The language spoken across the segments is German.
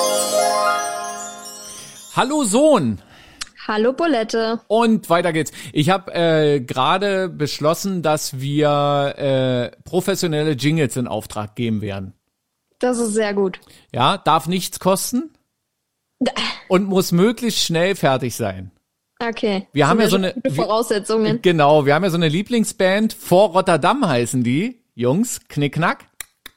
Hallo Sohn. Hallo Bulette. Und weiter geht's. Ich habe gerade beschlossen, dass wir professionelle Jingles in Auftrag geben werden. Das ist sehr gut. Ja, darf nichts kosten und muss möglichst schnell fertig sein. Okay. Wir haben ja so eine gute Voraussetzungen. Genau, wir haben ja so eine Lieblingsband, vor Rotterdam heißen die. Jungs, Knickknack.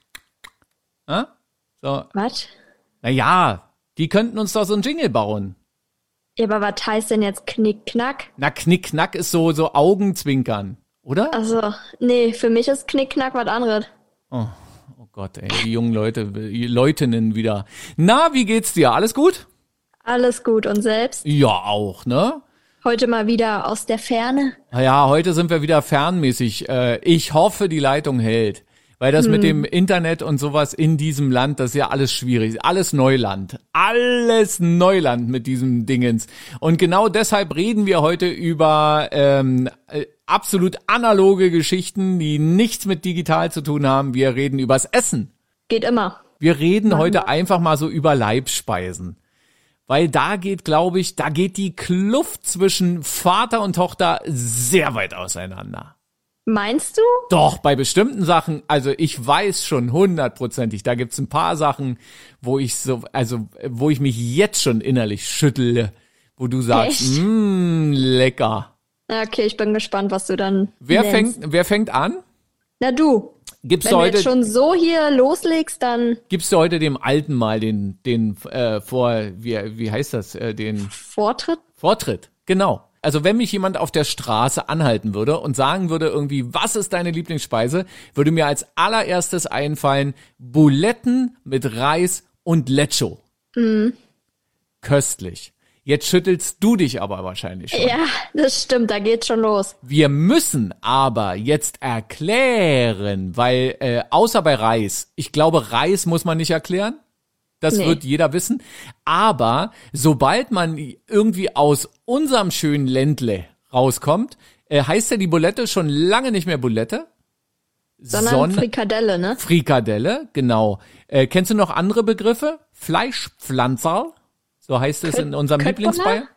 So. Was? Naja, die könnten uns doch so einen Jingle bauen. Ja, aber was heißt denn jetzt Knickknack? Na, Knickknack ist so Augenzwinkern, oder? Also, nee, für mich ist Knickknack was anderes. Oh Gott, ey, die jungen Leute, die Leutinnen wieder. Na, wie geht's dir? Alles gut? Alles gut und selbst? Ja, auch, ne? Heute mal wieder aus der Ferne. Ja, heute sind wir wieder fernmäßig. Ich hoffe, die Leitung hält. Weil das mit dem Internet und sowas in diesem Land, das ist ja alles schwierig. Alles Neuland. Alles Neuland mit diesem Dingens. Und genau deshalb reden wir heute über absolut analoge Geschichten, die nichts mit digital zu tun haben. Wir reden übers Essen. Geht immer. Wir reden heute einfach mal so über Leibspeisen. Weil da geht, glaube ich, die Kluft zwischen Vater und Tochter sehr weit auseinander. Meinst du? Doch, bei bestimmten Sachen, also ich weiß schon 100%, da gibt's ein paar Sachen, wo ich mich jetzt schon innerlich schüttle, wo du sagst, lecker. Okay, ich bin gespannt, was du dann Wer nennst. fängt an? Na du. Wenn du jetzt schon so hier loslegst, dann... Gibst du heute dem Alten mal den wie heißt das, den... Vortritt? Vortritt, genau. Also wenn mich jemand auf der Straße anhalten würde und sagen würde irgendwie, was ist deine Lieblingsspeise, würde mir als allererstes einfallen, Buletten mit Reis und Lecho. Köstlich. Jetzt schüttelst du dich aber wahrscheinlich schon. Ja, das stimmt, da geht's schon los. Wir müssen aber jetzt erklären, weil außer bei Reis, ich glaube, Reis muss man nicht erklären. Das wird jeder wissen. Aber sobald man irgendwie aus unserem schönen Ländle rauskommt, heißt ja die Bulette schon lange nicht mehr Bulette. Sondern Frikadelle, ne? Frikadelle, genau. Kennst du noch andere Begriffe? Fleischpflanzerl, so heißt es in unserem Lieblingsbayern.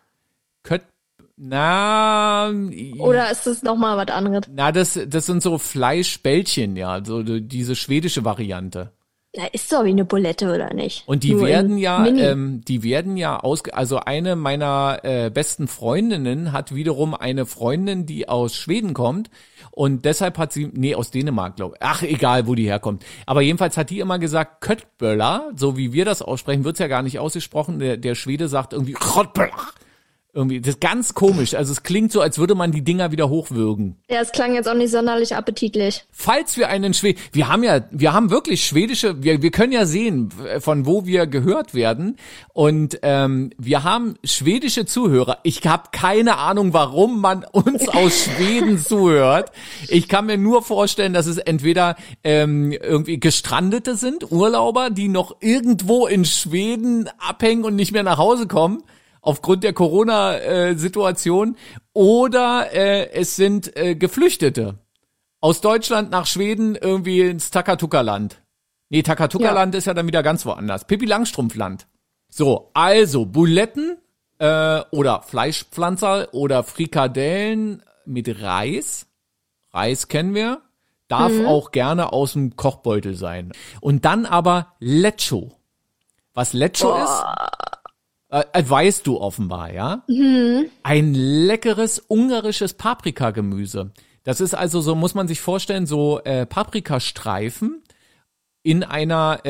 Oder ist das nochmal was anderes? Na, das sind so Fleischbällchen, ja, so diese schwedische Variante. Ja, ist doch wie eine Bulette, oder nicht? Und die werden ja, also eine meiner besten Freundinnen hat wiederum eine Freundin, die aus Schweden kommt und deshalb hat sie, aus Dänemark, glaube ich. Ach, egal, wo die herkommt. Aber jedenfalls hat die immer gesagt, Köttböller, so wie wir das aussprechen, wird's ja gar nicht ausgesprochen. Der Schwede sagt irgendwie Köttböller. Irgendwie, das ist ganz komisch. Also es klingt so, als würde man die Dinger wieder hochwürgen. Ja, es klang jetzt auch nicht sonderlich appetitlich. Falls wir wir haben wirklich schwedische, wir können ja sehen, von wo wir gehört werden. Und wir haben schwedische Zuhörer. Ich habe keine Ahnung, warum man uns aus Schweden zuhört. Ich kann mir nur vorstellen, dass es entweder irgendwie Gestrandete sind, Urlauber, die noch irgendwo in Schweden abhängen und nicht mehr nach Hause kommen. Aufgrund der Corona-Situation oder es sind Geflüchtete aus Deutschland nach Schweden irgendwie ins Takatuka-Land. Nee, Takatuka-Land ist ja dann wieder ganz woanders. Pippi Langstrumpf-Land. So, also Buletten oder Fleischpflanzerl oder Frikadellen mit Reis. Reis kennen wir. Darf auch gerne aus dem Kochbeutel sein. Und dann aber Lecho. Was Lecho ist? Weißt du offenbar, ja? Ein leckeres ungarisches Paprikagemüse. Das ist also so, muss man sich vorstellen, so Paprikastreifen in einer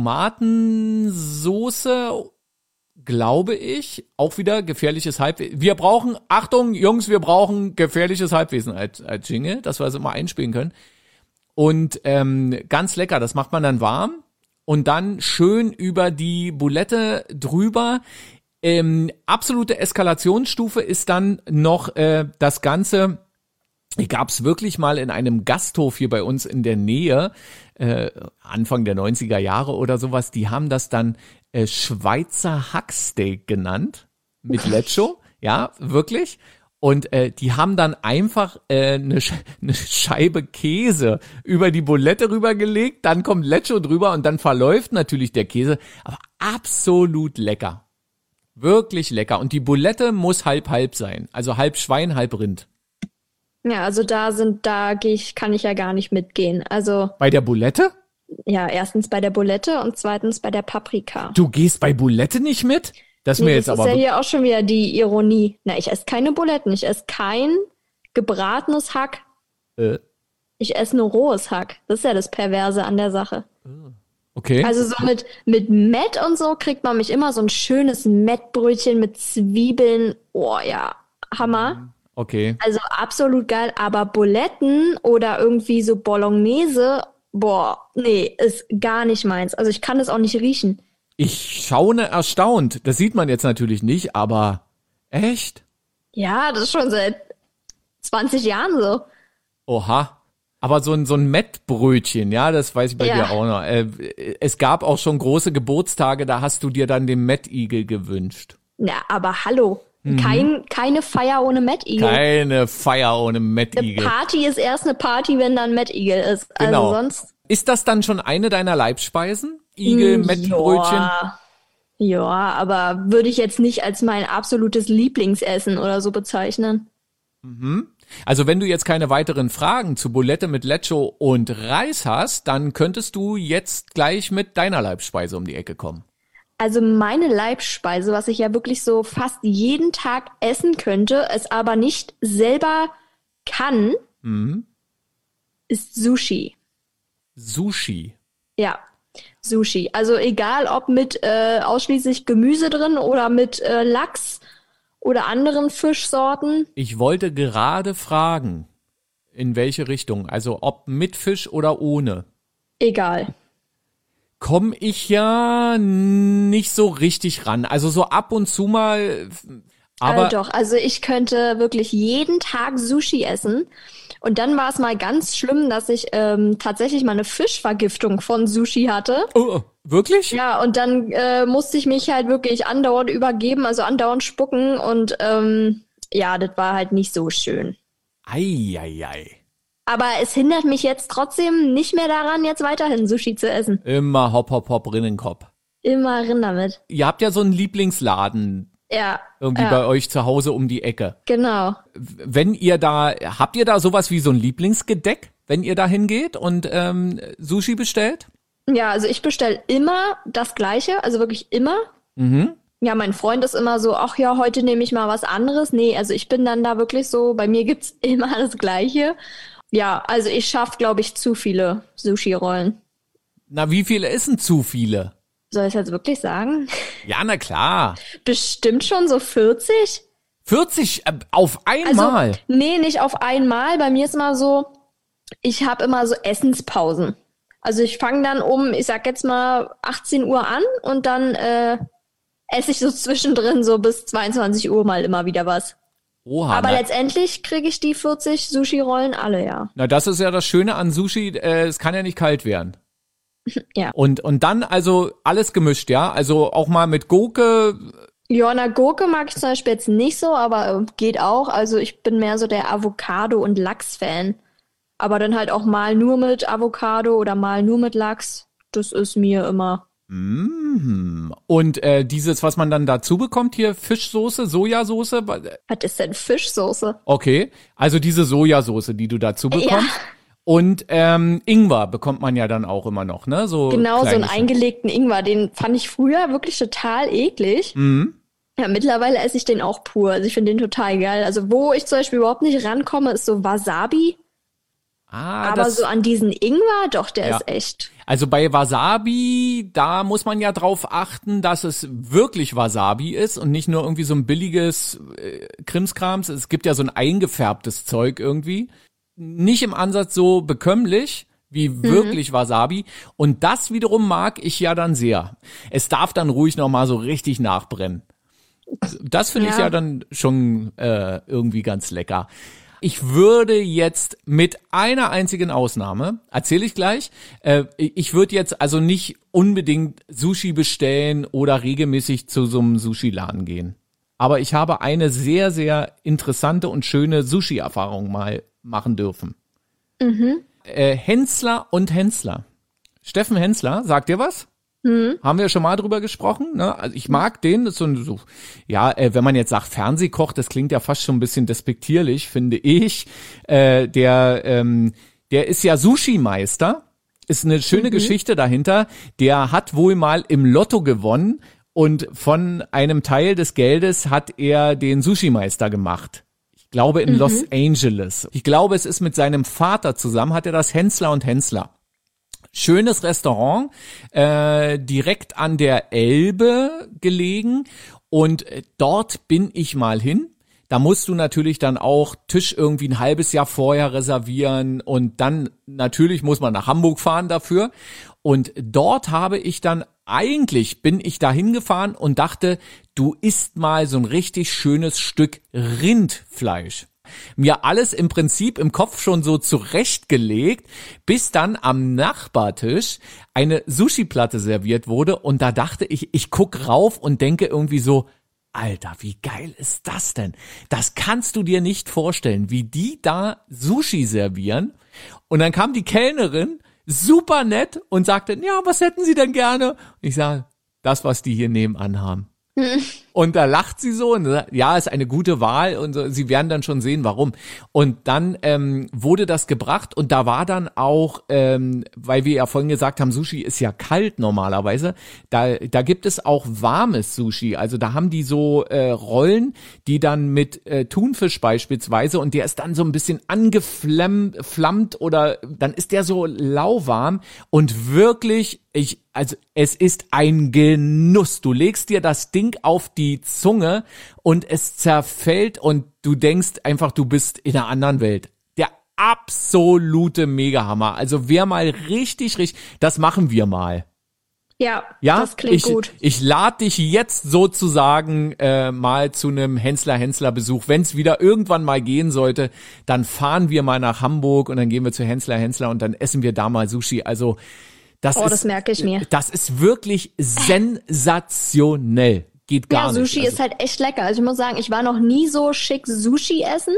Tomatensoße, glaube ich. Auch wieder gefährliches Halbwesen. Achtung Jungs, wir brauchen gefährliches Halbwesen als Jingle, dass wir es immer einspielen können. Und ganz lecker, das macht man dann warm. Und dann schön über die Bulette drüber. Absolute Eskalationsstufe ist dann noch das Ganze, gab's wirklich mal in einem Gasthof hier bei uns in der Nähe, Anfang der 90er Jahre oder sowas, die haben das dann Schweizer Hacksteak genannt mit Lecho, ja, wirklich. Und die haben dann einfach eine Scheibe Käse über die Bulette rübergelegt, dann kommt Lecho drüber und dann verläuft natürlich der Käse. Aber absolut lecker. Wirklich lecker. Und die Bulette muss halb-halb sein. Also halb Schwein, halb Rind. Ja, also kann ich ja gar nicht mitgehen. Also. Bei der Bulette? Ja, erstens bei der Bulette und zweitens bei der Paprika. Du gehst bei Bulette nicht mit? Das ist mir jetzt aber. Das ist ja hier auch schon wieder die Ironie. Na, ich esse keine Buletten. Ich esse kein gebratenes Hack. Ich esse nur rohes Hack. Das ist ja das Perverse an der Sache. Okay. Also so mit Mett und so kriegt man mich immer so ein schönes Mettbrötchen mit Zwiebeln. Oh ja, Hammer. Okay. Also absolut geil. Aber Buletten oder irgendwie so Bolognese, boah, nee, ist gar nicht meins. Also ich kann das auch nicht riechen. Ich schaue erstaunt. Das sieht man jetzt natürlich nicht, aber echt? Ja, das ist schon seit 20 Jahren so. Oha. Aber so ein Mettbrötchen, ja, das weiß ich bei dir auch noch. Es gab auch schon große Geburtstage, da hast du dir dann den Mettigel gewünscht. Ja, aber hallo. Keine Feier ohne Mettigel. Keine Feier ohne Mettigel. Eine Party ist erst eine Party, wenn da ein Mettigel ist. Genau. Also sonst. Ist das dann schon eine deiner Leibspeisen? Igel, Mettbrötchen? Ja, aber würde ich jetzt nicht als mein absolutes Lieblingsessen oder so bezeichnen. Mhm. Also wenn du jetzt keine weiteren Fragen zu Bulette mit Lecho und Reis hast, dann könntest du jetzt gleich mit deiner Leibspeise um die Ecke kommen. Also meine Leibspeise, was ich ja wirklich so fast jeden Tag essen könnte, es aber nicht selber kann, ist Sushi. Sushi? Ja, Sushi. Also egal ob mit ausschließlich Gemüse drin oder mit Lachs oder anderen Fischsorten. Ich wollte gerade fragen, in welche Richtung, also ob mit Fisch oder ohne. Egal. Komme ich ja nicht so richtig ran. Also so ab und zu mal, aber doch, also ich könnte wirklich jeden Tag Sushi essen. Und dann war es mal ganz schlimm, dass ich tatsächlich mal eine Fischvergiftung von Sushi hatte. Oh, wirklich? Ja, und dann musste ich mich halt wirklich andauernd übergeben, also andauernd spucken. Und ja, das war halt nicht so schön. Ei. Aber es hindert mich jetzt trotzdem nicht mehr daran, jetzt weiterhin Sushi zu essen. Immer hopp, Rinnenkopf. Immer rin damit. Ihr habt ja so einen Lieblingsladen. Ja. Irgendwie bei euch zu Hause um die Ecke. Genau. Habt ihr da sowas wie so ein Lieblingsgedeck, wenn ihr da hingeht und Sushi bestellt? Ja, also ich bestelle immer das Gleiche, also wirklich immer. Ja, mein Freund ist immer so, ach ja, heute nehme ich mal was anderes. Nee, also ich bin dann da wirklich so, bei mir gibt's immer das Gleiche. Ja, also ich schaffe, glaube ich, zu viele Sushi-Rollen. Na, wie viele essen zu viele? Soll ich es jetzt wirklich sagen? Ja, na klar. Bestimmt schon so 40. 40 auf einmal? Also, nee, nicht auf einmal. Bei mir ist immer so, ich habe immer so Essenspausen. Also ich fange dann ich sag jetzt mal 18 Uhr an und dann esse ich so zwischendrin so bis 22 Uhr mal immer wieder was. Oha, aber letztendlich kriege ich die 40 Sushi-Rollen alle, ja. Na, das ist ja das Schöne an Sushi, es kann ja nicht kalt werden. Ja. Und dann also alles gemischt, ja? Also auch mal mit Gurke. Ja, na, Gurke mag ich zum Beispiel jetzt nicht so, aber geht auch. Also ich bin mehr so der Avocado- und Lachs-Fan. Aber dann halt auch mal nur mit Avocado oder mal nur mit Lachs. Das ist mir immer. Und dieses, was man dann dazu bekommt hier, Fischsoße, Sojasauce. Was ist denn Fischsoße? Okay, also diese Sojasauce, die du dazu bekommst. Ja. Und Ingwer bekommt man ja dann auch immer noch, ne? So genau, so einen eingelegten Ingwer, den fand ich früher wirklich total eklig. Ja, mittlerweile esse ich den auch pur. Also ich finde den total geil. Also wo ich zum Beispiel überhaupt nicht rankomme, ist so Wasabi. Aber so an diesen Ingwer, doch, der ist echt. Also bei Wasabi, da muss man ja drauf achten, dass es wirklich Wasabi ist und nicht nur irgendwie so ein billiges Krimskrams. Es gibt ja so ein eingefärbtes Zeug irgendwie. Nicht im Ansatz so bekömmlich wie wirklich Wasabi. Und das wiederum mag ich ja dann sehr. Es darf dann ruhig nochmal so richtig nachbrennen. Das finde ich ja dann schon irgendwie ganz lecker. Ich würde jetzt mit einer einzigen Ausnahme, erzähle ich gleich, ich würde jetzt also nicht unbedingt Sushi bestellen oder regelmäßig zu so einem Sushi-Laden gehen. Aber ich habe eine sehr, sehr interessante und schöne Sushi-Erfahrung mal machen dürfen. Hensler und Hensler. Steffen Hensler, sagt dir was? Haben wir schon mal drüber gesprochen, ne? Also ich mag den, das ist so wenn man jetzt sagt Fernsehkoch, das klingt ja fast schon ein bisschen despektierlich, finde ich. Der ist ja Sushi-Meister, ist eine schöne Geschichte dahinter. Der hat wohl mal im Lotto gewonnen und von einem Teil des Geldes hat er den Sushi-Meister gemacht. Ich glaube in Los Angeles. Ich glaube, es ist mit seinem Vater zusammen, hat er das Hensler und Hensler. Schönes Restaurant, direkt an der Elbe gelegen und dort bin ich mal hin. Da musst du natürlich dann auch Tisch irgendwie ein halbes Jahr vorher reservieren und dann natürlich muss man nach Hamburg fahren dafür. Und dort bin ich da hingefahren und dachte, du isst mal so ein richtig schönes Stück Rindfleisch. Mir alles im Prinzip im Kopf schon so zurechtgelegt, bis dann am Nachbartisch eine Sushi-Platte serviert wurde und da dachte ich guck rauf und denke irgendwie so, Alter, wie geil ist das denn? Das kannst du dir nicht vorstellen, wie die da Sushi servieren. Und dann kam die Kellnerin, super nett und sagte, ja, was hätten Sie denn gerne? Und ich sage, das, was die hier nebenan haben. Und da lacht sie so und sagt, ja, ist eine gute Wahl und so, sie werden dann schon sehen, warum. Und dann wurde das gebracht und da war dann auch, weil wir ja vorhin gesagt haben, Sushi ist ja kalt normalerweise, da gibt es auch warmes Sushi. Also da haben die so Rollen, die dann mit Thunfisch beispielsweise und der ist dann so ein bisschen angeflammt oder dann ist der so lauwarm und wirklich, es ist ein Genuss. Du legst dir das Ding auf die Zunge und es zerfällt und du denkst einfach, du bist in einer anderen Welt. Der absolute Megahammer. Also wer mal richtig, das machen wir mal. Ja, das klingt gut. Ich lade dich jetzt sozusagen mal zu einem Hensler-Besuch. Wenn es wieder irgendwann mal gehen sollte, dann fahren wir mal nach Hamburg und dann gehen wir zu Hensler und dann essen wir da mal Sushi. Also das merke ich mir. Das ist wirklich sensationell. Geht gar nicht. Ja, Sushi ist halt echt lecker. Also ich muss sagen, ich war noch nie so schick Sushi essen.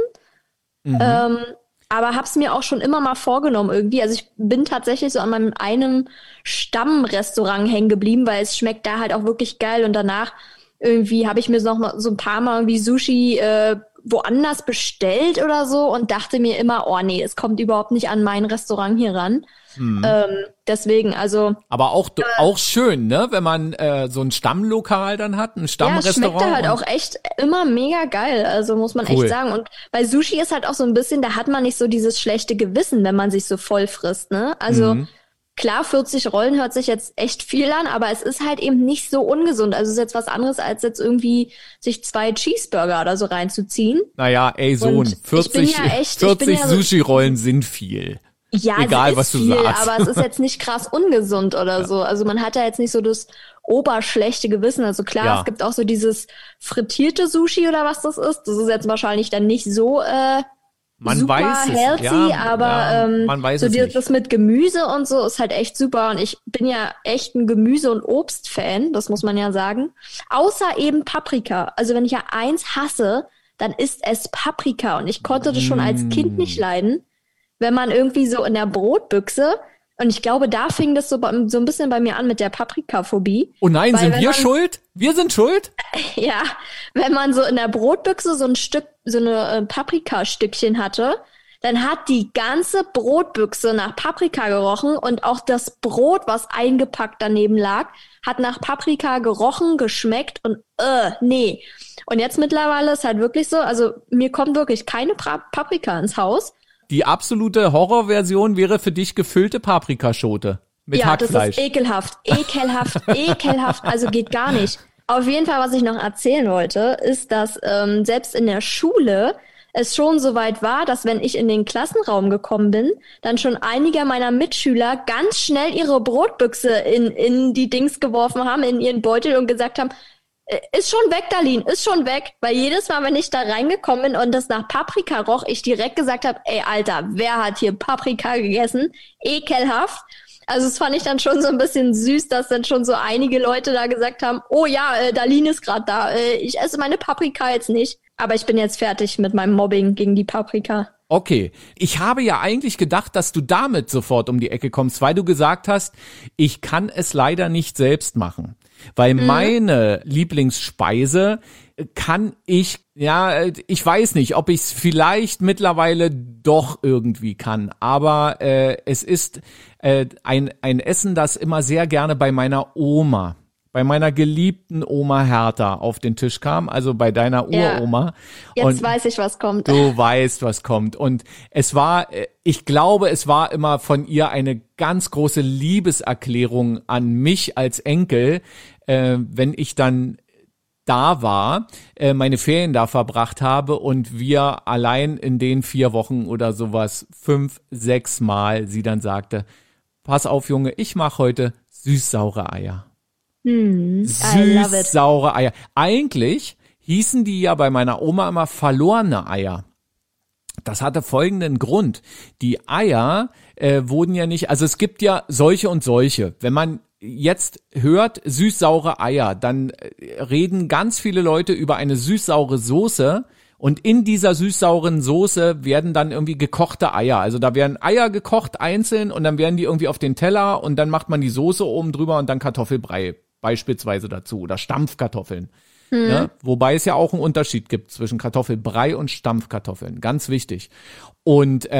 Aber hab's mir auch schon immer mal vorgenommen irgendwie. Also ich bin tatsächlich so an einem Stammrestaurant hängen geblieben, weil es schmeckt da halt auch wirklich geil. Und danach irgendwie habe ich mir noch mal so ein paar Mal irgendwie Sushi woanders bestellt oder so und dachte mir immer, oh nee, es kommt überhaupt nicht an mein Restaurant hier ran. Deswegen, also. Aber auch schön, ne, wenn man so ein Stammlokal dann hat, ein Stammrestaurant. Ja, schmeckt halt auch echt immer mega geil, also muss man echt sagen. Und bei Sushi ist halt auch so ein bisschen, da hat man nicht so dieses schlechte Gewissen, wenn man sich so voll frisst, ne? Also klar, 40 Rollen hört sich jetzt echt viel an, aber es ist halt eben nicht so ungesund. Also es ist jetzt was anderes, als jetzt irgendwie sich 2 Cheeseburger oder so reinzuziehen. Naja, ey Sohn, 40 Sushi-Rollen sind viel. Ja, egal, was du sagst. Aber es ist jetzt nicht krass ungesund oder so. Also man hat ja jetzt nicht so das oberschlechte Gewissen. Also klar, es gibt auch so dieses frittierte Sushi oder was das ist. Das ist jetzt wahrscheinlich dann nicht so super healthy, aber man weiß so es nicht. Das mit Gemüse und so ist halt echt super. Und ich bin ja echt ein Gemüse- und Obstfan, das muss man ja sagen. Außer eben Paprika. Also wenn ich ja eins hasse, dann ist es Paprika. Und ich konnte das schon als Kind nicht leiden. Wenn man irgendwie so in der Brotbüchse, und ich glaube, da fing das so ein bisschen bei mir an mit der Paprikaphobie. Oh nein, sind wir schuld? Wir sind schuld? Ja, wenn man so in der Brotbüchse so eine Paprikastückchen hatte, dann hat die ganze Brotbüchse nach Paprika gerochen und auch das Brot, was eingepackt daneben lag, hat nach Paprika gerochen, geschmeckt und nee. Und jetzt mittlerweile ist halt wirklich so, also mir kommt wirklich keine Paprika ins Haus. Die absolute Horrorversion wäre für dich gefüllte Paprikaschote mit Hackfleisch. Ja, das ist ekelhaft, also geht gar nicht. Auf jeden Fall, was ich noch erzählen wollte, ist, dass selbst in der Schule es schon so weit war, dass wenn ich in den Klassenraum gekommen bin, dann schon einige meiner Mitschüler ganz schnell ihre Brotbüchse in die Dings geworfen haben, in ihren Beutel und gesagt haben, ist schon weg, Darlene, ist schon weg. Weil jedes Mal, wenn ich da reingekommen bin und das nach Paprika roch, ich direkt gesagt habe, ey, Alter, wer hat hier Paprika gegessen? Ekelhaft. Also das fand ich dann schon so ein bisschen süß, dass dann schon so einige Leute da gesagt haben, oh ja, Darlene ist gerade da, ich esse meine Paprika jetzt nicht. Aber ich bin jetzt fertig mit meinem Mobbing gegen die Paprika. Okay, ich habe ja eigentlich gedacht, dass du damit sofort um die Ecke kommst, weil du gesagt hast, ich kann es leider nicht selbst machen. Weil meine Lieblingsspeise kann ich weiß nicht, ob ich es vielleicht mittlerweile doch irgendwie kann, aber es ist ein Essen, das immer sehr gerne bei meiner geliebten Oma Hertha auf den Tisch kam, also bei deiner Uroma. Jetzt und weiß ich, was kommt. Du weißt, was kommt. Und es war, ich glaube, es war immer von ihr eine ganz große Liebeserklärung an mich als Enkel, wenn ich dann da war, meine Ferien da verbracht habe und wir allein in den 4 Wochen oder sowas 5, 6 Mal sie dann sagte, pass auf, Junge, ich mache heute süß-saure Eier. Süß-saure Eier. Eigentlich hießen die ja bei meiner Oma immer verlorene Eier. Das hatte folgenden Grund. Die Eier wurden ja nicht, also es gibt ja solche und solche. Wenn man jetzt hört süß-saure Eier, dann reden ganz viele Leute über eine süß-saure Soße. Und in dieser süß-sauren Soße werden dann irgendwie gekochte Eier. Also da werden Eier gekocht einzeln und dann werden die irgendwie auf den Teller und dann macht man die Soße oben drüber und dann Kartoffelbrei beispielsweise dazu oder Stampfkartoffeln. Ne? Wobei es ja auch einen Unterschied gibt zwischen Kartoffelbrei und Stampfkartoffeln. Ganz wichtig. Und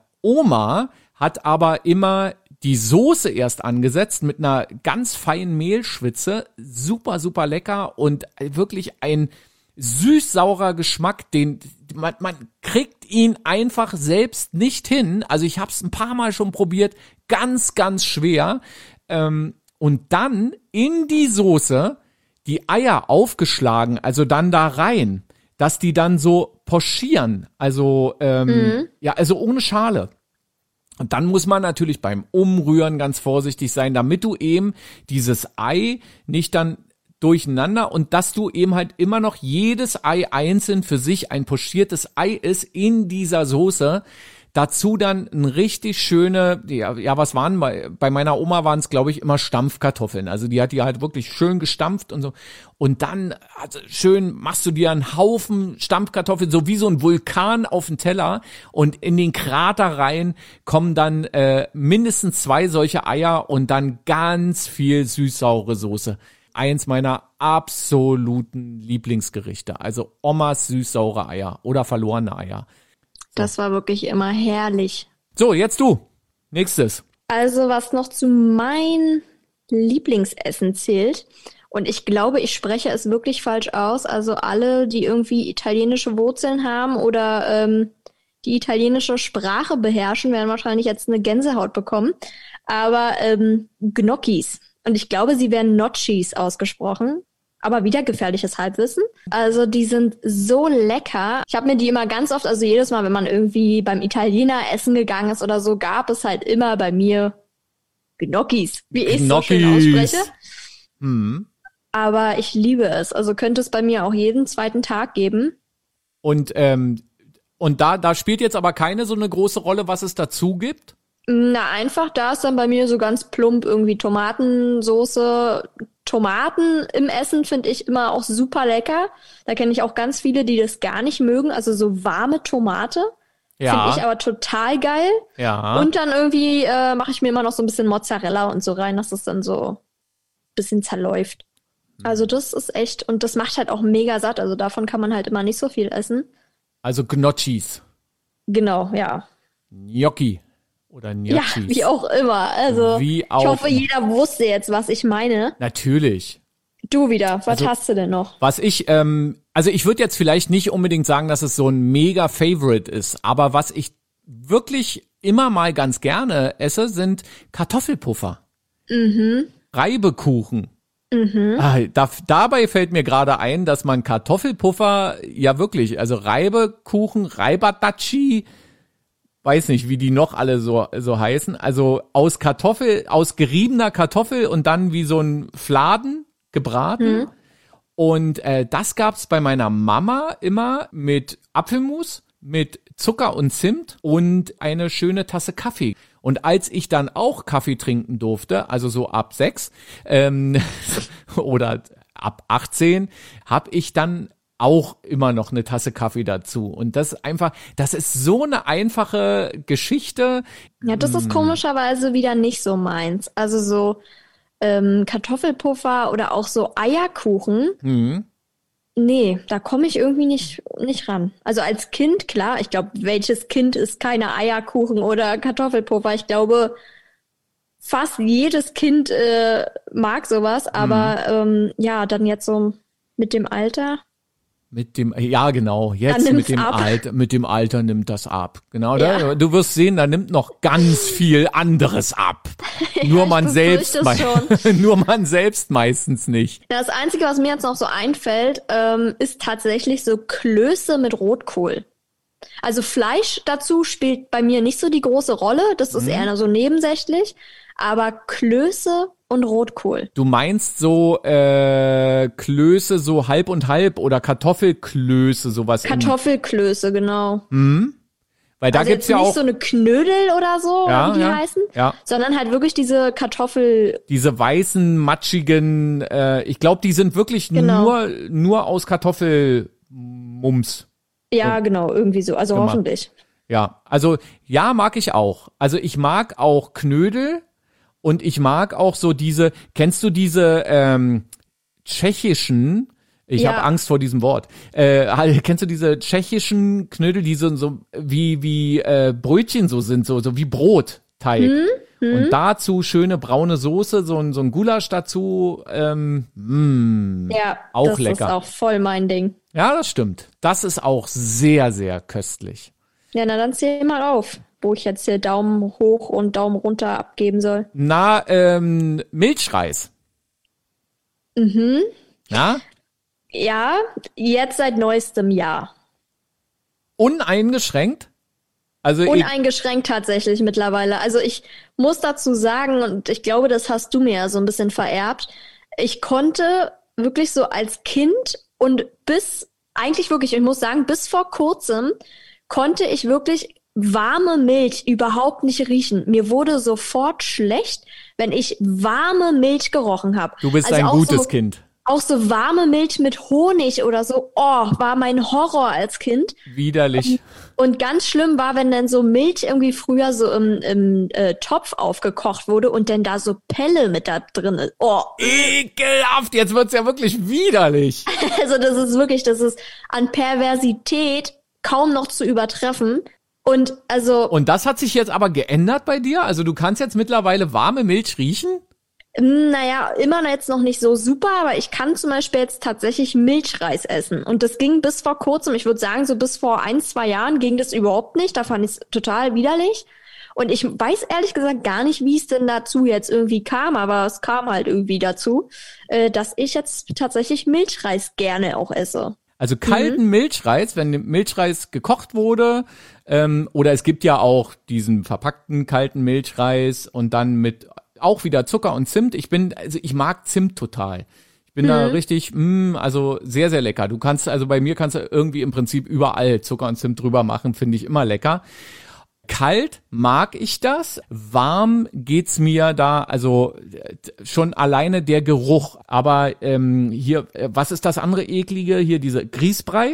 Oma hat aber immer die Soße erst angesetzt mit einer ganz feinen Mehlschwitze. Super, super lecker und wirklich ein süß-saurer Geschmack, den man kriegt ihn einfach selbst nicht hin. Also ich habe es ein paar Mal schon probiert, ganz, ganz schwer. Und dann in die Soße die Eier aufgeschlagen, also dann da rein, dass die dann so pochieren, also also ohne Schale. Und dann muss man natürlich beim Umrühren ganz vorsichtig sein, damit du eben dieses Ei nicht dann durcheinander und dass du eben halt immer noch jedes Ei einzeln für sich ein pochiertes Ei ist in dieser Soße. Dazu dann ein richtig schöne, was waren bei meiner Oma waren es, glaube ich, immer Stampfkartoffeln. Also die hat die halt wirklich schön gestampft und so. Und dann schön machst du dir einen Haufen Stampfkartoffeln, so wie so ein Vulkan auf den Teller. Und in den Krater rein kommen dann mindestens 2 solche Eier und dann ganz viel süß-saure Soße. Eins meiner absoluten Lieblingsgerichte. Also Omas süß-saure Eier oder verlorene Eier. Das war wirklich immer herrlich. So, jetzt du. Nächstes. Also, was noch zu mein Lieblingsessen zählt, und ich glaube, ich spreche es wirklich falsch aus, also alle, die irgendwie italienische Wurzeln haben oder die italienische Sprache beherrschen, werden wahrscheinlich jetzt eine Gänsehaut bekommen. Aber Gnocchis. Und ich glaube, sie werden Gnocchis ausgesprochen. Aber wieder gefährliches Halbwissen. Also die sind so lecker. Ich habe mir die immer ganz oft, also jedes Mal, wenn man irgendwie beim Italiener essen gegangen ist oder so, gab es halt immer bei mir Gnocchis, wie ich es so schön ausspreche. Aber ich liebe es. Also könnte es bei mir auch jeden zweiten Tag geben. Und da spielt jetzt aber keine so eine große Rolle, was es dazu gibt? Na, einfach da ist dann bei mir so ganz plump irgendwie Tomatensoße. Tomaten im Essen finde ich immer auch super lecker. Da kenne ich auch ganz viele, die das gar nicht mögen. Also so warme Tomate finde ich aber total geil. Ja. Und dann irgendwie mache ich mir immer noch so ein bisschen Mozzarella und so rein, dass es dann so ein bisschen zerläuft. Also das ist echt, und das macht halt auch mega satt. Also davon kann man halt immer nicht so viel essen. Also Gnocchis. Genau, ja. Gnocchi. Oder Gnocchis. Ja, wie auch immer. Also wie auch ich hoffe, jeder wusste jetzt, was ich meine. Natürlich. Du wieder, was hast du denn noch? Was ich, also ich würde jetzt vielleicht nicht unbedingt sagen, dass es so ein mega Favorite ist, aber was ich wirklich immer mal ganz gerne esse, sind Kartoffelpuffer. Reibekuchen. Dabei fällt mir gerade ein, dass man Kartoffelpuffer ja wirklich, also Reibekuchen, Reibadatschi, weiß nicht, wie die noch alle so heißen, also aus geriebener Kartoffel und dann wie so ein Fladen gebraten. Und das gab's bei meiner Mama immer mit Apfelmus, mit Zucker und Zimt und eine schöne Tasse Kaffee. Und als ich dann auch Kaffee trinken durfte, also so ab 6 oder ab 18, habe ich dann auch immer noch eine Tasse Kaffee dazu. Und das ist so eine einfache Geschichte. Ja, das ist komischerweise wieder nicht so meins. Also so Kartoffelpuffer oder auch so Eierkuchen. Nee, da komme ich irgendwie nicht ran. Also als Kind, klar, ich glaube, welches Kind isst keine Eierkuchen oder Kartoffelpuffer? Ich glaube, fast jedes Kind mag sowas, aber ja, dann jetzt so mit dem Alter. Ja, genau, jetzt mit dem Alter nimmt das ab. Genau, ja. Du wirst sehen, da nimmt noch ganz viel anderes ab. Nur man selbst, nur man selbst meistens nicht. Das Einzige, was mir jetzt noch so einfällt, ist tatsächlich so Klöße mit Rotkohl. Also Fleisch dazu spielt bei mir nicht so die große Rolle, das ist eher so nebensächlich, aber Klöße und Rotkohl. Du meinst so Klöße so halb und halb oder Kartoffelklöße, sowas? Kartoffelklöße, genau. Weil da also gibt's jetzt ja nicht auch so eine Knödel oder so, wie die heißen, sondern halt wirklich diese diese weißen, matschigen, ich glaube, die sind wirklich nur aus Kartoffelmums. Ja, so. Genau, irgendwie so, also gemacht. Hoffentlich. Ja, also ja, mag ich auch. Also ich mag auch Knödel und ich mag auch so kennst du diese tschechischen, ich habe Angst vor diesem Wort, kennst du diese tschechischen Knödel, die so wie Brötchen so sind, so wie Brotteig. Und dazu schöne braune Soße, so ein Gulasch dazu, ja, auch das lecker. Ist auch voll mein Ding. Ja, das stimmt. Das ist auch sehr, sehr köstlich. Ja, na dann zähl mal auf, wo ich jetzt hier Daumen hoch und Daumen runter abgeben soll. Na, Milchreis. Na? Ja, jetzt seit neuestem Jahr. Uneingeschränkt? Also uneingeschränkt tatsächlich mittlerweile. Also ich muss dazu sagen, und ich glaube, das hast du mir ja so ein bisschen vererbt, ich konnte wirklich so als Kind und eigentlich wirklich, ich muss sagen, bis vor kurzem konnte ich wirklich warme Milch überhaupt nicht riechen. Mir wurde sofort schlecht, wenn ich warme Milch gerochen habe. Du bist ein gutes Kind. Auch so warme Milch mit Honig oder so, war mein Horror als Kind. Widerlich. Und ganz schlimm war, wenn dann so Milch irgendwie früher so im Topf aufgekocht wurde und dann da so Pelle mit da drin ist. Oh. Ekelhaft, jetzt wird's ja wirklich widerlich. Also das ist an Perversität kaum noch zu übertreffen. Und das hat sich jetzt aber geändert bei dir? Also du kannst jetzt mittlerweile warme Milch riechen? Naja, immer jetzt noch nicht so super, aber ich kann zum Beispiel jetzt tatsächlich Milchreis essen. Und das ging bis vor kurzem, ich würde sagen, so bis vor 1-2 Jahren ging das überhaupt nicht. Da fand ich es total widerlich. Und ich weiß ehrlich gesagt gar nicht, wie es denn dazu jetzt irgendwie kam, aber es kam halt irgendwie dazu, dass ich jetzt tatsächlich Milchreis gerne auch esse. Also kalten Milchreis, wenn Milchreis gekocht wurde, oder es gibt ja auch diesen verpackten kalten Milchreis und dann mit auch wieder Zucker und Zimt. Ich mag Zimt total. Ich bin da richtig, also sehr, sehr lecker. Bei mir kannst du irgendwie im Prinzip überall Zucker und Zimt drüber machen, finde ich immer lecker. Kalt mag ich das, warm geht's mir da, also schon alleine der Geruch. Aber hier, was ist das andere eklige? Hier diese Grießbrei?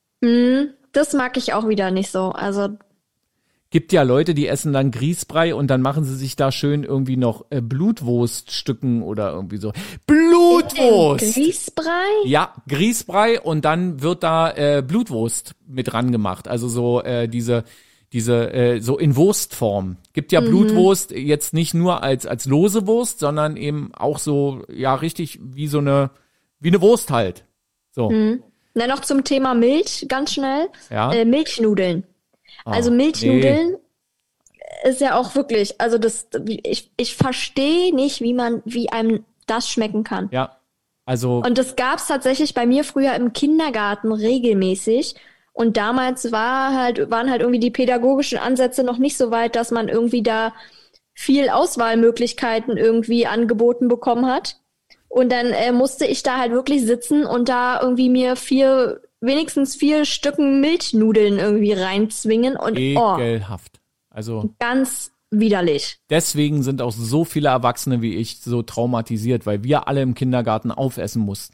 Das mag ich auch wieder nicht so, also gibt ja Leute, die essen dann Grießbrei und dann machen sie sich da schön irgendwie noch Blutwurststücken oder irgendwie so. Blutwurst! Grießbrei? Ja, Grießbrei und dann wird da Blutwurst mit ran gemacht. Also so diese so in Wurstform. Gibt ja Blutwurst jetzt nicht nur als lose Wurst, sondern eben auch so, ja, richtig wie eine Wurst halt. So. Na, noch zum Thema Milch, ganz schnell. Ja. Milchnudeln. Also Milchnudeln ist ja auch wirklich, also ich verstehe nicht, wie einem das schmecken kann. Ja, also. Und das gab's tatsächlich bei mir früher im Kindergarten regelmäßig. Und damals waren halt irgendwie die pädagogischen Ansätze noch nicht so weit, dass man irgendwie da viel Auswahlmöglichkeiten irgendwie angeboten bekommen hat. Und dann musste ich da halt wirklich sitzen und da irgendwie mir wenigstens 4 Stücken Milchnudeln irgendwie reinzwingen und ekelhaft. Also ganz widerlich. Deswegen sind auch so viele Erwachsene wie ich so traumatisiert, weil wir alle im Kindergarten aufessen mussten.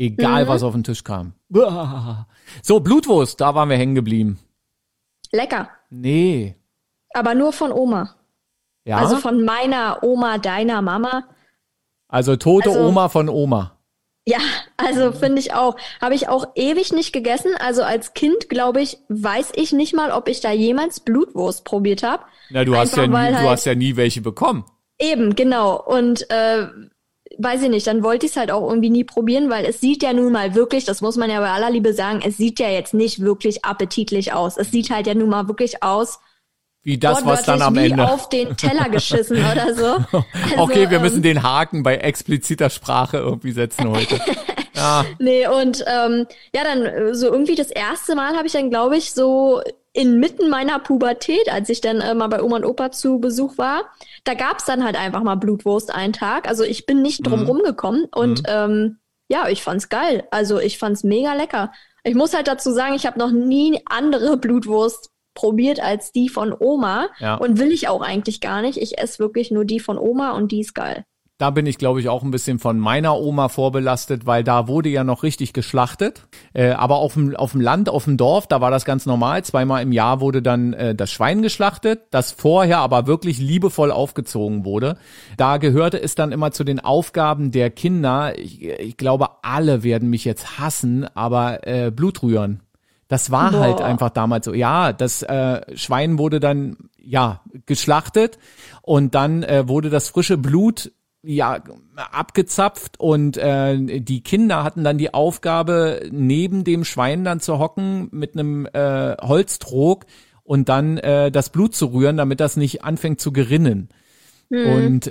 Egal, was auf den Tisch kam. Uah. So, Blutwurst, da waren wir hängen geblieben. Lecker. Nee. Aber nur von Oma. Ja? Also von meiner Oma, deiner Mama. Also tote Oma von Oma. Ja, also finde ich auch. Habe ich auch ewig nicht gegessen. Also als Kind, glaube ich, weiß ich nicht mal, ob ich da jemals Blutwurst probiert habe. Na, du hast ja nie welche bekommen. Eben, genau. Und weiß ich nicht, dann wollte ich es halt auch irgendwie nie probieren, weil es sieht ja nun mal wirklich, das muss man ja bei aller Liebe sagen, es sieht ja jetzt nicht wirklich appetitlich aus. Es sieht halt ja nun mal wirklich aus wie das, was dann am Ende auf den Teller geschissen oder so. Also, okay, wir müssen den Haken bei expliziter Sprache irgendwie setzen heute. Ja. Nee, und dann so irgendwie das erste Mal habe ich dann, glaube ich, so inmitten meiner Pubertät, als ich dann mal bei Oma und Opa zu Besuch war, da gab's dann halt einfach mal Blutwurst einen Tag. Also ich bin nicht drum rumgekommen und ich fand's geil. Also ich fand's mega lecker. Ich muss halt dazu sagen, ich habe noch nie andere Blutwurst probiert als die von Oma und will ich auch eigentlich gar nicht. Ich esse wirklich nur die von Oma und die ist geil. Da bin ich, glaube ich, auch ein bisschen von meiner Oma vorbelastet, weil da wurde ja noch richtig geschlachtet. Aber auf dem Land, auf dem Dorf, da war das ganz normal. 2-mal im Jahr wurde dann das Schwein geschlachtet, das vorher aber wirklich liebevoll aufgezogen wurde. Da gehörte es dann immer zu den Aufgaben der Kinder. Ich glaube, alle werden mich jetzt hassen, aber Blut rühren. Das war halt einfach damals so. Ja, das Schwein wurde dann geschlachtet und dann wurde das frische Blut abgezapft und die Kinder hatten dann die Aufgabe, neben dem Schwein dann zu hocken mit einem Holztrog und dann das Blut zu rühren, damit das nicht anfängt zu gerinnen. Und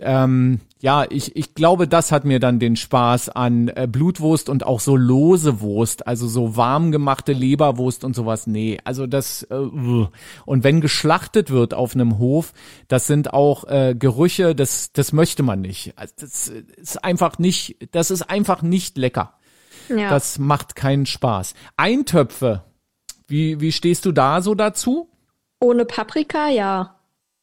ich glaube, das hat mir dann den Spaß an Blutwurst und auch so lose Wurst, also so warm gemachte Leberwurst und sowas. Nee, also das und wenn geschlachtet wird auf einem Hof, das sind auch Gerüche, das möchte man nicht. Also das ist einfach nicht lecker. Ja. Das macht keinen Spaß. Eintöpfe, wie stehst du da so dazu? Ohne Paprika, ja.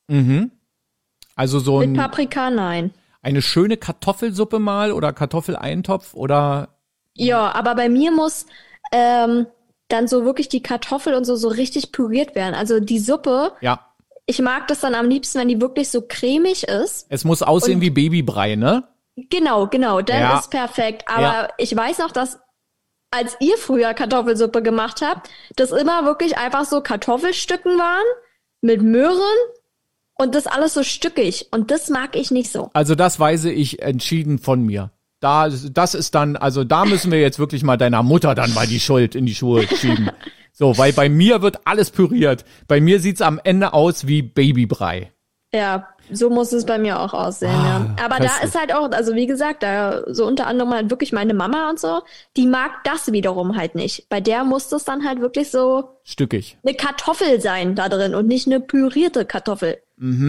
Also so mit Paprika, nein. Eine schöne Kartoffelsuppe mal oder Kartoffeleintopf oder? Ja, aber bei mir muss dann so wirklich die Kartoffel und so richtig püriert werden. Also die Suppe. Ja. Ich mag das dann am liebsten, wenn die wirklich so cremig ist. Es muss aussehen wie Babybrei, ne? Genau, dann ist perfekt. Aber ich weiß noch, dass als ihr früher Kartoffelsuppe gemacht habt, das immer wirklich einfach so Kartoffelstücken waren mit Möhren. Und das alles so stückig. Und das mag ich nicht so. Also das weise ich entschieden von mir. Das ist dann, also da müssen wir jetzt wirklich mal deiner Mutter dann mal die Schuld in die Schuhe schieben. So, weil bei mir wird alles püriert. Bei mir sieht's am Ende aus wie Babybrei. Ja, so muss es bei mir auch aussehen, ja. Aber köstlich. Da ist halt auch, also wie gesagt, da so unter anderem halt wirklich meine Mama und so, die mag das wiederum halt nicht. Bei der muss das dann halt wirklich so stückig. Eine Kartoffel sein da drin und nicht eine pürierte Kartoffel.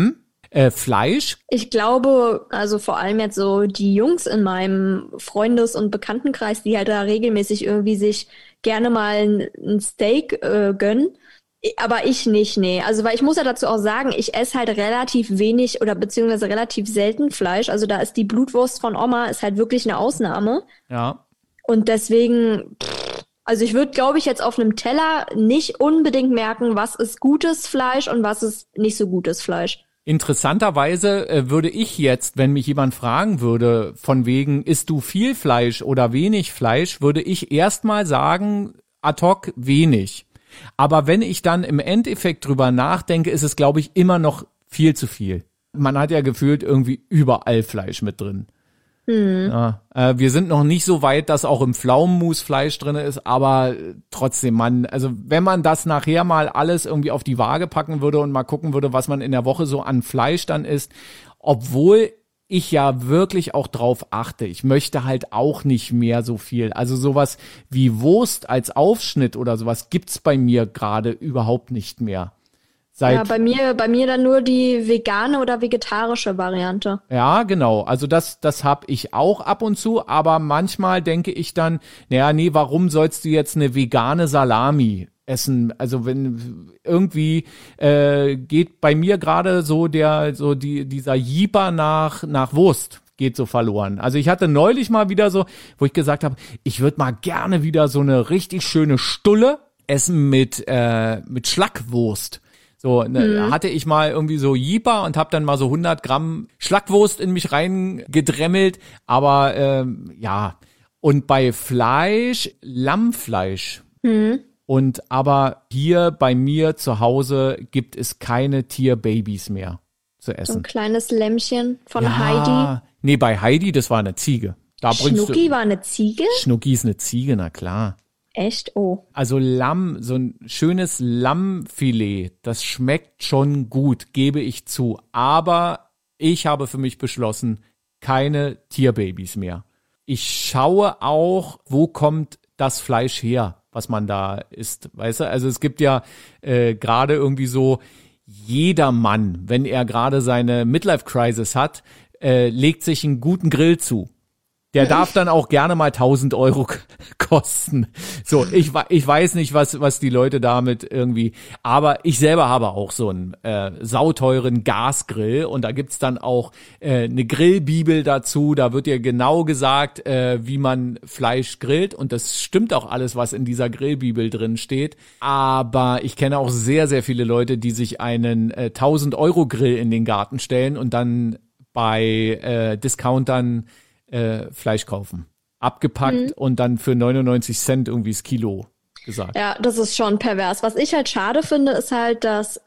Fleisch? Ich glaube, also vor allem jetzt so die Jungs in meinem Freundes- und Bekanntenkreis, die halt da regelmäßig irgendwie sich gerne mal ein Steak gönnen. Aber ich nicht, nee. Also, weil ich muss ja dazu auch sagen, ich esse halt relativ wenig oder beziehungsweise relativ selten Fleisch. Also da ist die Blutwurst von Oma ist halt wirklich eine Ausnahme. Ja. Und deswegen, also ich würde, glaube ich, jetzt auf einem Teller nicht unbedingt merken, was ist gutes Fleisch und was ist nicht so gutes Fleisch. Interessanterweise würde ich jetzt, wenn mich jemand fragen würde, von wegen, isst du viel Fleisch oder wenig Fleisch, würde ich erstmal sagen, ad hoc wenig. Aber wenn ich dann im Endeffekt drüber nachdenke, ist es, glaube ich, immer noch viel zu viel. Man hat ja gefühlt irgendwie überall Fleisch mit drin. Ja, wir sind noch nicht so weit, dass auch im Pflaumenmus Fleisch drin ist, aber trotzdem, also wenn man das nachher mal alles irgendwie auf die Waage packen würde und mal gucken würde, was man in der Woche so an Fleisch dann isst, obwohl ich ja wirklich auch drauf achte. Ich möchte halt auch nicht mehr so viel. Also sowas wie Wurst als Aufschnitt oder sowas gibt's bei mir gerade überhaupt nicht mehr. Ja, bei mir dann nur die vegane oder vegetarische Variante. Ja, genau. Also das habe ich auch ab und zu, aber manchmal denke ich dann, warum sollst du jetzt eine vegane Salami essen? Also wenn irgendwie geht bei mir gerade dieser Jeeper nach Wurst geht so verloren. Also ich hatte neulich mal wieder so, wo ich gesagt habe, ich würde mal gerne wieder so eine richtig schöne Stulle essen mit Schlackwurst. So, hatte ich mal irgendwie so Jeeper und habe dann mal so 100 Gramm Schlackwurst in mich reingedremmelt. Aber ja, und bei Fleisch, Lammfleisch. Und aber hier bei mir zu Hause gibt es keine Tierbabys mehr zu essen. So ein kleines Lämmchen von Heidi. Nee, bei Heidi, das war eine Ziege. Da Schnucki war eine Ziege? Schnucki ist eine Ziege, na klar. Echt? Oh. Also Lamm, so ein schönes Lammfilet, das schmeckt schon gut, gebe ich zu. Aber ich habe für mich beschlossen, keine Tierbabys mehr. Ich schaue auch, wo kommt das Fleisch her, was man da isst, weißt du? Also es gibt ja gerade irgendwie so, jeder Mann, wenn er gerade seine Midlife-Crisis hat, legt sich einen guten Grill zu. Der darf dann auch gerne mal 1.000 Euro kosten. So, ich weiß nicht, was die Leute damit irgendwie, aber ich selber habe auch so einen sauteuren Gasgrill und da gibt's dann auch eine Grillbibel dazu. Da wird dir genau gesagt, wie man Fleisch grillt und das stimmt auch alles, was in dieser Grillbibel drin steht. Aber ich kenne auch sehr, sehr viele Leute, die sich einen 1.000 Euro Grill in den Garten stellen und dann bei Discountern Fleisch kaufen. Abgepackt und dann für 99 Cent irgendwie das Kilo gesagt. Ja, das ist schon pervers. Was ich halt schade finde, ist halt, dass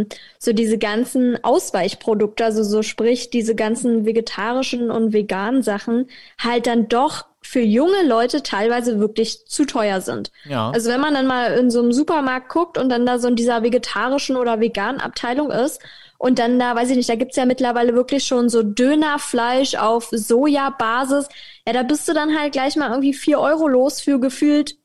so diese ganzen Ausweichprodukte, also so sprich diese ganzen vegetarischen und veganen Sachen, halt dann doch für junge Leute teilweise wirklich zu teuer sind. Ja. Also wenn man dann mal in so einem Supermarkt guckt und dann da so in dieser vegetarischen oder veganen Abteilung ist, und dann da, weiß ich nicht, da gibt's ja mittlerweile wirklich schon so Dönerfleisch auf Sojabasis. Ja, da bist du dann halt gleich mal irgendwie 4 Euro los für gefühlt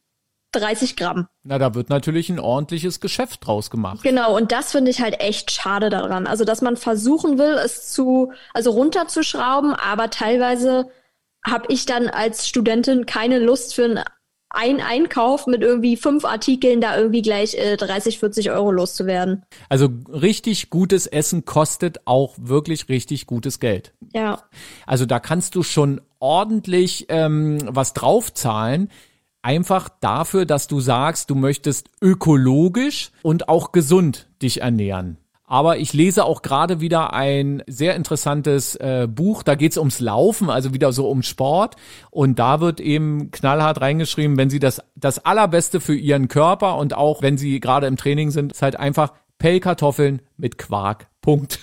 30 Gramm. Na, da wird natürlich ein ordentliches Geschäft draus gemacht. Genau, und das finde ich halt echt schade daran. Also, dass man versuchen will, es runterzuschrauben, aber teilweise habe ich dann als Studentin keine Lust für einen Einkauf mit irgendwie 5 Artikeln da irgendwie gleich 30, 40 Euro loszuwerden. Also richtig gutes Essen kostet auch wirklich richtig gutes Geld. Ja. Also da kannst du schon ordentlich was draufzahlen. Einfach dafür, dass du sagst, du möchtest ökologisch und auch gesund dich ernähren. Aber ich lese auch gerade wieder ein sehr interessantes Buch, da geht's ums Laufen, also wieder so um Sport. Und da wird eben knallhart reingeschrieben, wenn sie das Allerbeste für ihren Körper und auch wenn sie gerade im Training sind, ist halt einfach Pellkartoffeln mit Quark. Punkt.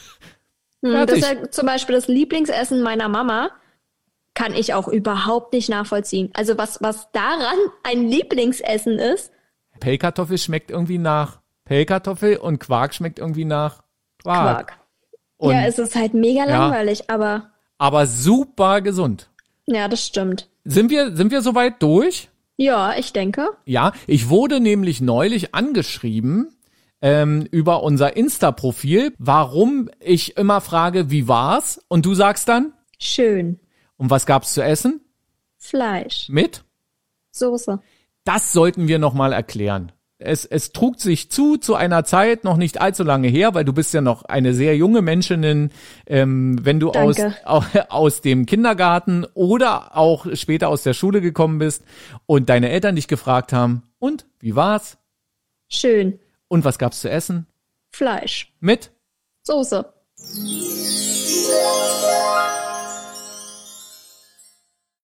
Das ist halt zum Beispiel das Lieblingsessen meiner Mama. Kann ich auch überhaupt nicht nachvollziehen. Also was daran ein Lieblingsessen ist. Pellkartoffel schmeckt irgendwie nach Pellkartoffel und Quark schmeckt irgendwie nach Quark. Und ja, es ist halt mega langweilig, aber super gesund. Ja, das stimmt. Sind wir soweit durch? Ja, ich denke. Ja, ich wurde nämlich neulich angeschrieben über unser Insta-Profil, warum ich immer frage, wie war's? Und du sagst dann? Schön. Und was gab's zu essen? Fleisch. Mit? Soße. Das sollten wir nochmal erklären. Es trug sich zu einer Zeit noch nicht allzu lange her, weil du bist ja noch eine sehr junge Menschin, wenn du aus dem Kindergarten oder auch später aus der Schule gekommen bist und deine Eltern dich gefragt haben, und, wie war's? Schön. Und was gab's zu essen? Fleisch. Mit? Soße.